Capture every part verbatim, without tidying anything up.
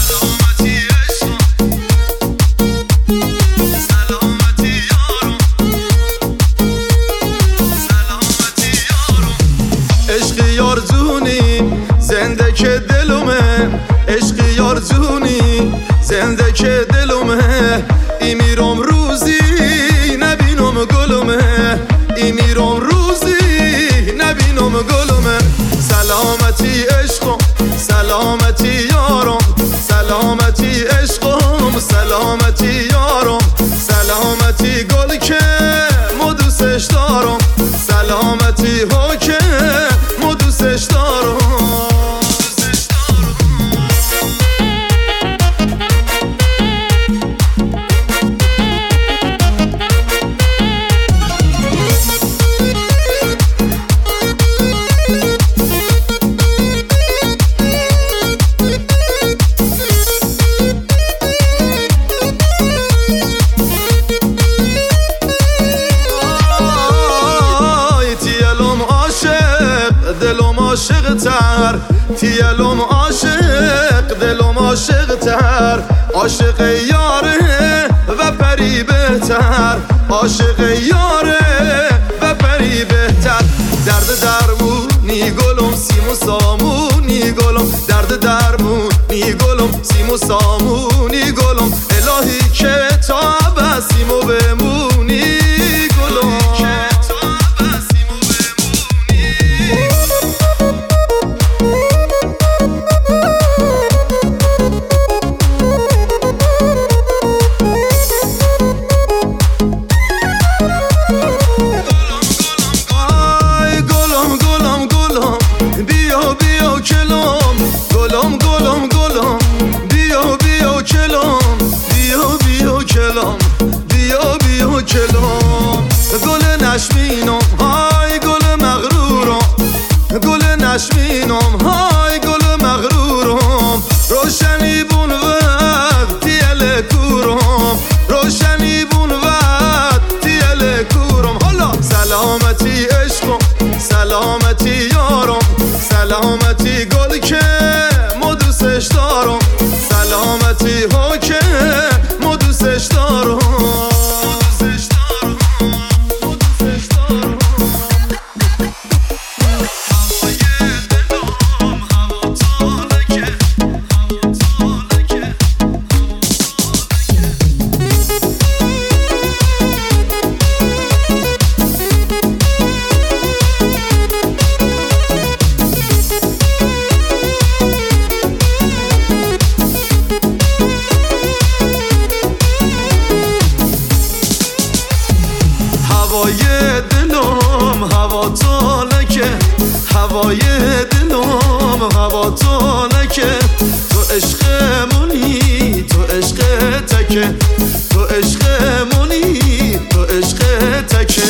زنده که دلومه عشقی یارجونی زنده که دلومه ای میرم روزی نبینم گلومه ای میرم روزی نبینم گلومه سلامتی عشقم سلامتی یارم سلامتی عشقم سلامتی یارم سلامتی گل که ما دوستش دارم سلامتی ها که ما دوستش دارم دلم عاشق تر تیلم عاشق دلم عاشق تر عاشق یاره و پری بهتر عاشق یاره و پری بهتر درد درمونی گلم سیم و سامونی گلم درد درمونی گلم سیم و سامونی گلم الهی که تا بسیم و بمونی گلم گلم گلم گلم بیا بیا کلام بیا بیا کلام بیا بیا کلام گل نشمینم های گل مغرورم گل نشمینم های گل مغرورم روشنی بون وقت تیل کورم روشنی بون وقت تیل کورم حالا سلامتی عشقم سلامتی یارم سلامتی گل که ما دوستش دارم سلامتی ها که ما دوستش دارم هوای دلم هوا تالکه هوای دلم هوا تالکه تو عشقمونی تو عشق تکه تو عشقمونی تو عشق تکه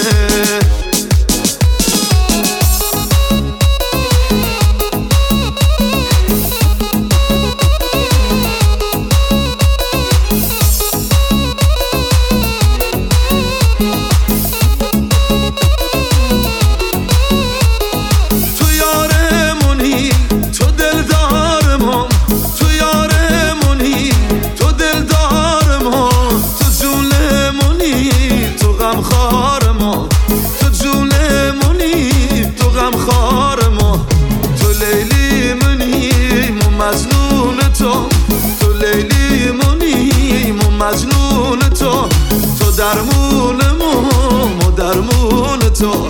خار ما تو جونمونی تو غم خار ما تو لیلی منی مو مجنون تو تو لیلی منی مو مجنون تو تو درمون مو مو درمون تو